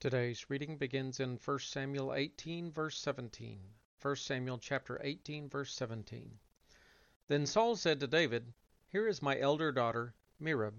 Today's reading begins in 1 Samuel 18, verse 17. 1 Samuel chapter 18, verse 17. Then Saul said to David, "Here is my elder daughter, Merab.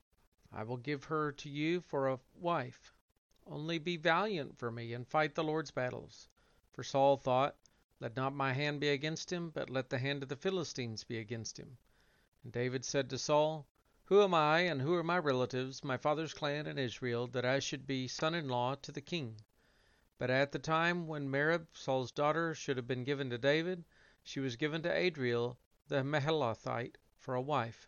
I will give her to you for a wife. Only be valiant for me and fight the Lord's battles." For Saul thought, "Let not my hand be against him, but let the hand of the Philistines be against him." And David said to Saul, "Who am I, and who are my relatives, my father's clan in Israel, that I should be son-in-law to the king?" But at the time when Merab, Saul's daughter, should have been given to David, she was given to Adriel the Meholathite for a wife.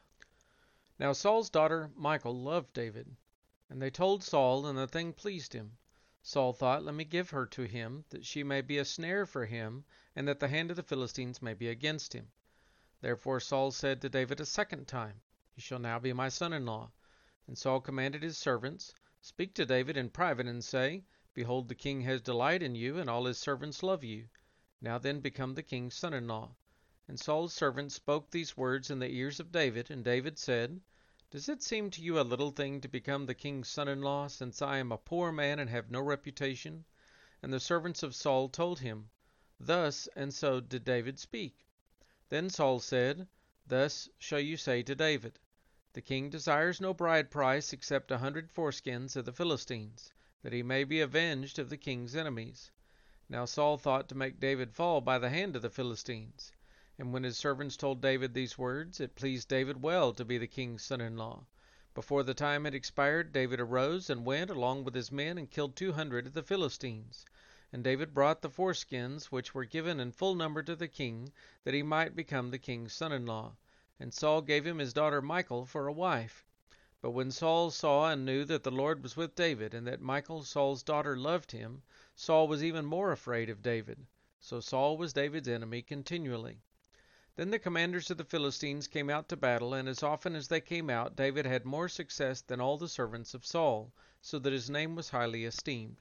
Now Saul's daughter Michal loved David, and they told Saul, and the thing pleased him. Saul thought, "Let me give her to him, that she may be a snare for him, and that the hand of the Philistines may be against him." Therefore Saul said to David a second time, "You shall now be my son-in-law." And Saul commanded his servants, "Speak to David in private, and say, Behold, the king has delight in you, and all his servants love you. Now then become the king's son-in-law." And Saul's servants spoke these words in the ears of David, and David said, "Does it seem to you a little thing to become the king's son-in-law, since I am a poor man and have no reputation?" And the servants of Saul told him, "Thus and so did David speak." Then Saul said, "Thus shall you say to David, The king desires no bride price except 100 foreskins of the Philistines, that he may be avenged of the king's enemies." Now Saul thought to make David fall by the hand of the Philistines. And when his servants told David these words, it pleased David well to be the king's son-in-law. Before the time had expired, David arose and went along with his men and killed 200 of the Philistines. And David brought the foreskins which were given in full number to the king, that he might become the king's son-in-law. And Saul gave him his daughter Michal for a wife. But when Saul saw and knew that the Lord was with David, and that Michal, Saul's daughter, loved him, Saul was even more afraid of David. So Saul was David's enemy continually. Then the commanders of the Philistines came out to battle, and as often as they came out, David had more success than all the servants of Saul, so that his name was highly esteemed.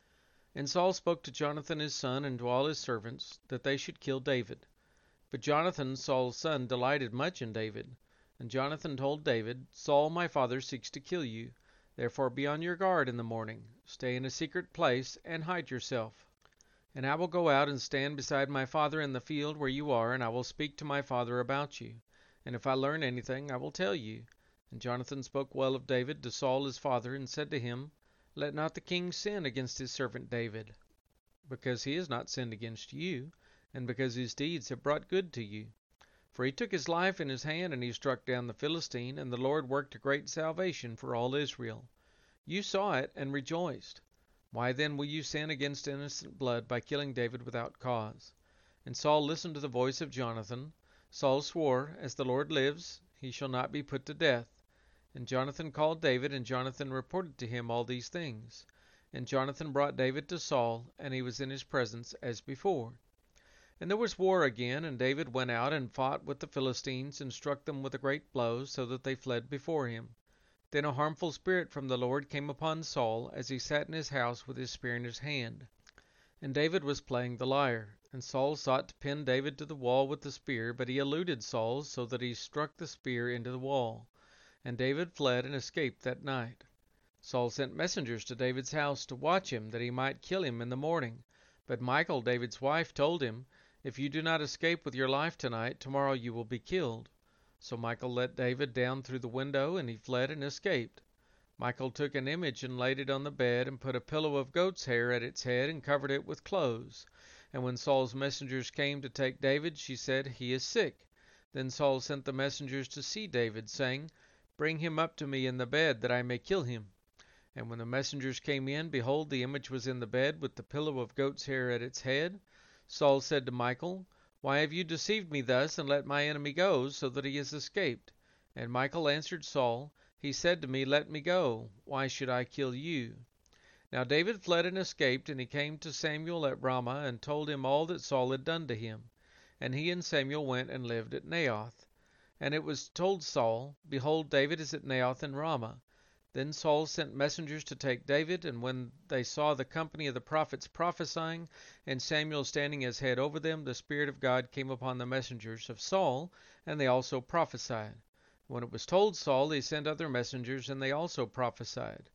And Saul spoke to Jonathan his son and to all his servants, that they should kill David. But Jonathan, Saul's son, delighted much in David. And Jonathan told David, "Saul my father seeks to kill you. Therefore be on your guard in the morning. Stay in a secret place, and hide yourself. And I will go out and stand beside my father in the field where you are, and I will speak to my father about you. And if I learn anything, I will tell you." And Jonathan spoke well of David to Saul his father, and said to him, "Let not the king sin against his servant David, because he has not sinned against you, and because his deeds have brought good to you. For he took his life in his hand, and he struck down the Philistine, and the Lord worked a great salvation for all Israel. You saw it and rejoiced. Why then will you sin against innocent blood by killing David without cause?" And Saul listened to the voice of Jonathan. Saul swore, "As the Lord lives, he shall not be put to death." And Jonathan called David, and Jonathan reported to him all these things. And Jonathan brought David to Saul, and he was in his presence as before. And there was war again, and David went out and fought with the Philistines, and struck them with a great blow, so that they fled before him. Then a harmful spirit from the Lord came upon Saul, as he sat in his house with his spear in his hand. And David was playing the lyre. And Saul sought to pin David to the wall with the spear, but he eluded Saul, so that he struck the spear into the wall. And David fled and escaped that night. Saul sent messengers to David's house to watch him, that he might kill him in the morning. But Michal, David's wife, told him, "If you do not escape with your life tonight, tomorrow you will be killed." So Michal let David down through the window, and he fled and escaped. Michal took an image and laid it on the bed, and put a pillow of goat's hair at its head, and covered it with clothes. And when Saul's messengers came to take David, she said, "He is sick." Then Saul sent the messengers to see David, saying, "Bring him up to me in the bed, that I may kill him." And when the messengers came in, behold, the image was in the bed, with the pillow of goat's hair at its head. Saul said to Michal, "Why have you deceived me thus, and let my enemy go, so that he has escaped?" And Michal answered Saul, "He said to me, Let me go. Why should I kill you?" Now David fled and escaped, and he came to Samuel at Ramah, and told him all that Saul had done to him. And he and Samuel went and lived at Naioth. And it was told Saul, "Behold, David is at Naioth in Ramah." Then Saul sent messengers to take David, and when they saw the company of the prophets prophesying, and Samuel standing as head over them, the Spirit of God came upon the messengers of Saul, and they also prophesied. When it was told Saul, he sent other messengers, and they also prophesied.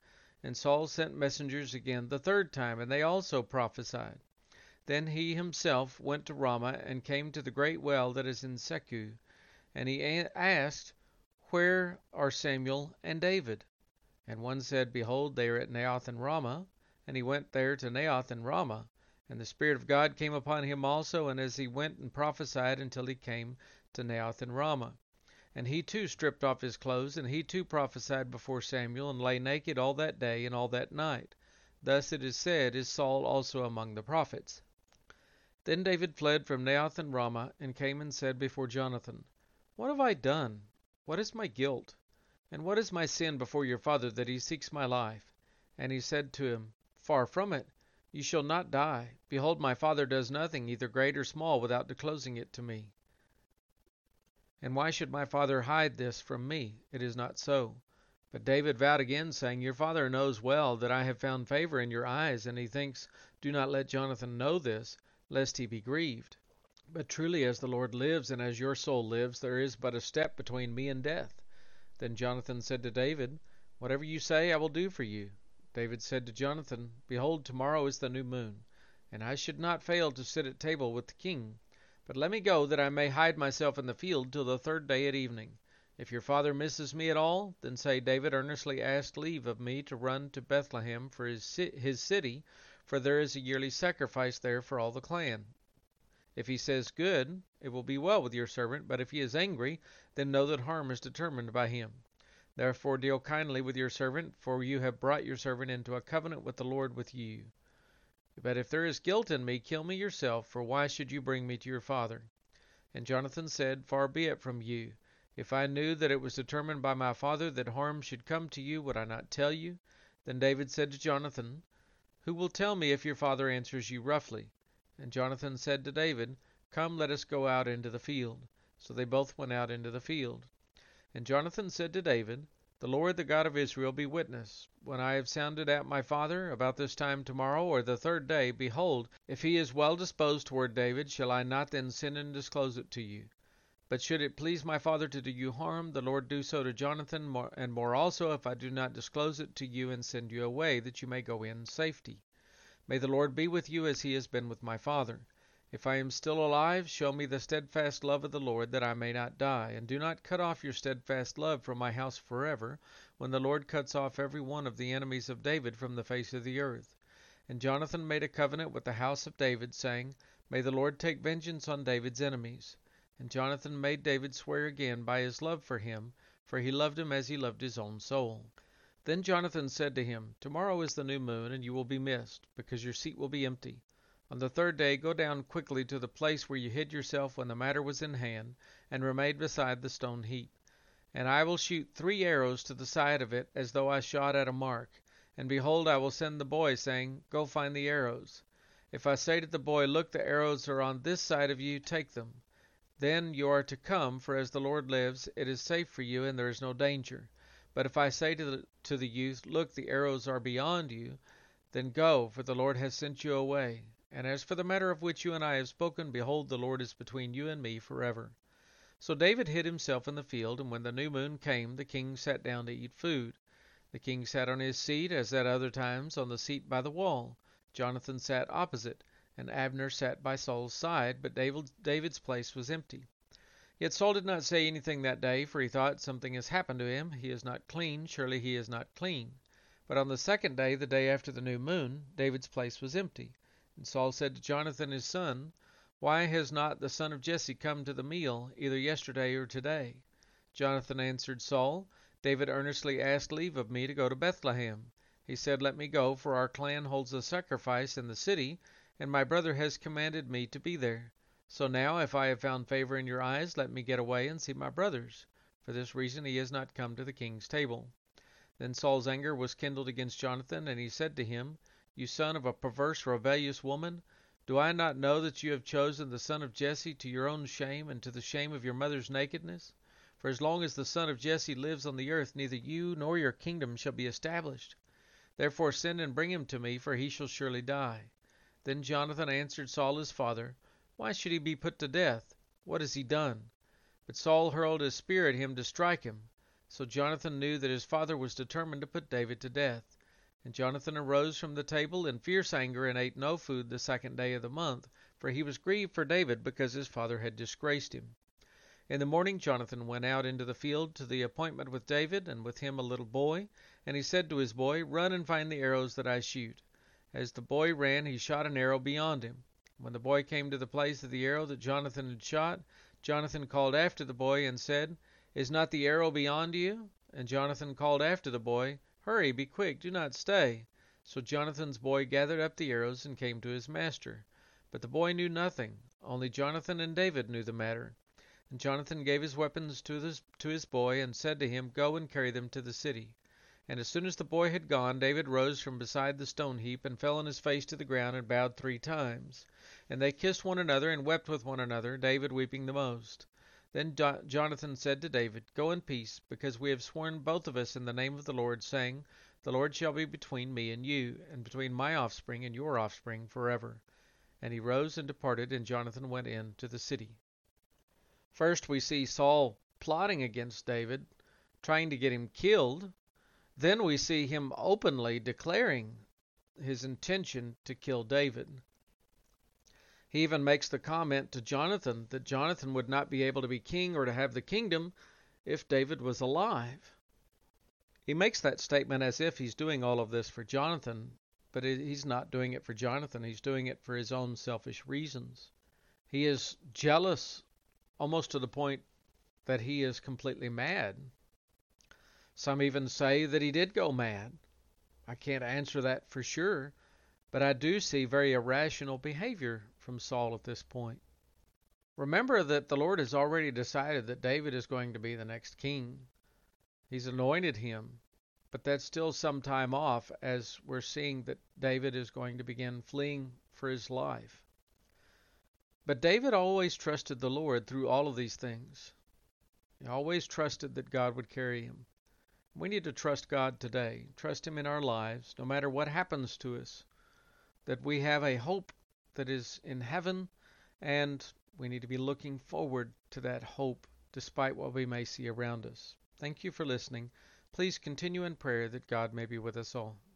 And Saul sent messengers again the third time, and they also prophesied. Then he himself went to Ramah, and came to the great well that is in Secu. And he asked, Where are Samuel and David? And one said, Behold, they are at Naioth in Ramah. And he went there to Naioth in Ramah. And the Spirit of God came upon him also, and as he went and prophesied until he came to Naioth in Ramah. And he too stripped off his clothes, and he too prophesied before Samuel, and lay naked all that day and all that night. Thus it is said, Is Saul also among the prophets? Then David fled from Naioth in Ramah, and came and said before Jonathan, What have I done? What is my guilt? And what is my sin before your father, that he seeks my life? And he said to him, Far from it. You shall not die. Behold, my father does nothing, either great or small, without disclosing it to me. And why should my father hide this from me? It is not so. But David vowed again, saying, Your father knows well that I have found favor in your eyes, and he thinks, Do not let Jonathan know this, lest he be grieved. But truly as the Lord lives, and as your soul lives, there is but a step between me and death. Then Jonathan said to David, Whatever you say, I will do for you. David said to Jonathan, Behold, tomorrow is the new moon, and I should not fail to sit at table with the king. But let me go, that I may hide myself in the field till the third day at evening. If your father misses me at all, then say, David earnestly asked leave of me to run to Bethlehem for his city, for there is a yearly sacrifice there for all the clan. If he says good, it will be well with your servant, but if he is angry, then know that harm is determined by him. Therefore deal kindly with your servant, for you have brought your servant into a covenant with the Lord with you. But if there is guilt in me, kill me yourself, for why should you bring me to your father? And Jonathan said, Far be it from you. If I knew that it was determined by my father that harm should come to you, would I not tell you? Then David said to Jonathan, Who will tell me if your father answers you roughly? And Jonathan said to David, Come, let us go out into the field. So they both went out into the field. And Jonathan said to David, The Lord, the God of Israel, be witness. When I have sounded out my father, about this time tomorrow, or the third day, behold, if he is well disposed toward David, shall I not then send and disclose it to you? But should it please my father to do you harm, the Lord do so to Jonathan, and more also, if I do not disclose it to you and send you away, that you may go in safety. May the Lord be with you as he has been with my father. If I am still alive, show me the steadfast love of the Lord, that I may not die. And do not cut off your steadfast love from my house forever, when the Lord cuts off every one of the enemies of David from the face of the earth. And Jonathan made a covenant with the house of David, saying, May the Lord take vengeance on David's enemies. And Jonathan made David swear again by his love for him, for he loved him as he loved his own soul. Then Jonathan said to him, Tomorrow is the new moon, and you will be missed, because your seat will be empty. On the third day go down quickly to the place where you hid yourself when the matter was in hand, and remain beside the stone heap. And I will shoot 3 arrows to the side of it, as though I shot at a mark. And behold, I will send the boy, saying, Go find the arrows. If I say to the boy, Look, the arrows are on this side of you, take them. Then you are to come, for as the Lord lives, it is safe for you, and there is no danger. But if I say to the youth, Look, the arrows are beyond you, then go, for the Lord has sent you away. And as for the matter of which you and I have spoken, behold, the Lord is between you and me forever. So David hid himself in the field, and when the new moon came, the king sat down to eat food. The king sat on his seat, as at other times, on the seat by the wall. Jonathan sat opposite, and Abner sat by Saul's side, but David's place was empty. Yet Saul did not say anything that day, for he thought, Something has happened to him. He is not clean. Surely he is not clean. But on the second day, the day after the new moon, David's place was empty. And Saul said to Jonathan his son, Why has not the son of Jesse come to the meal, either yesterday or today? Jonathan answered Saul, David earnestly asked leave of me to go to Bethlehem. He said, Let me go, for our clan holds a sacrifice in the city, and my brother has commanded me to be there. So now, if I have found favor in your eyes, let me get away and see my brothers. For this reason he has not come to the king's table. Then Saul's anger was kindled against Jonathan, and he said to him, You son of a perverse, rebellious woman, do I not know that you have chosen the son of Jesse to your own shame and to the shame of your mother's nakedness? For as long as the son of Jesse lives on the earth, neither you nor your kingdom shall be established. Therefore send and bring him to me, for he shall surely die. Then Jonathan answered Saul his father, Why should he be put to death? What has he done? But Saul hurled his spear at him to strike him. So Jonathan knew that his father was determined to put David to death. And Jonathan arose from the table in fierce anger, and ate no food the 2nd day of the month, for he was grieved for David, because his father had disgraced him. In the morning Jonathan went out into the field to the appointment with David, and with him a little boy. And he said to his boy, Run and find the arrows that I shoot. As the boy ran, he shot an arrow beyond him. When the boy came to the place of the arrow that Jonathan had shot, Jonathan called after the boy and said, Is not the arrow beyond you? And Jonathan called after the boy, Hurry, be quick, do not stay. So Jonathan's boy gathered up the arrows and came to his master. But the boy knew nothing, only Jonathan and David knew the matter. And Jonathan gave his weapons to his boy, and said to him, Go and carry them to the city. And as soon as the boy had gone, David rose from beside the stone heap, and fell on his face to the ground, and bowed 3 times. And they kissed one another, and wept with one another, David weeping the most. Then Jonathan said to David, Go in peace, because we have sworn both of us in the name of the Lord, saying, The Lord shall be between me and you, and between my offspring and your offspring forever. And he rose and departed, and Jonathan went in to the city. First we see Saul plotting against David, trying to get him killed. Then we see him openly declaring his intention to kill David. He even makes the comment to Jonathan that Jonathan would not be able to be king or to have the kingdom if David was alive. He makes that statement as if he's doing all of this for Jonathan, but he's not doing it for Jonathan. He's doing it for his own selfish reasons. He is jealous almost to the point that he is completely mad. Some even say that he did go mad. I can't answer that for sure, but I do see very irrational behavior from Saul at this point. Remember that the Lord has already decided that David is going to be the next king. He's anointed him, but that's still some time off, as we're seeing that David is going to begin fleeing for his life. But David always trusted the Lord through all of these things. He always trusted that God would carry him. We need to trust God today, trust Him in our lives, no matter what happens to us, that we have a hope that is in heaven, and we need to be looking forward to that hope despite what we may see around us. Thank you for listening. Please continue in prayer that God may be with us all.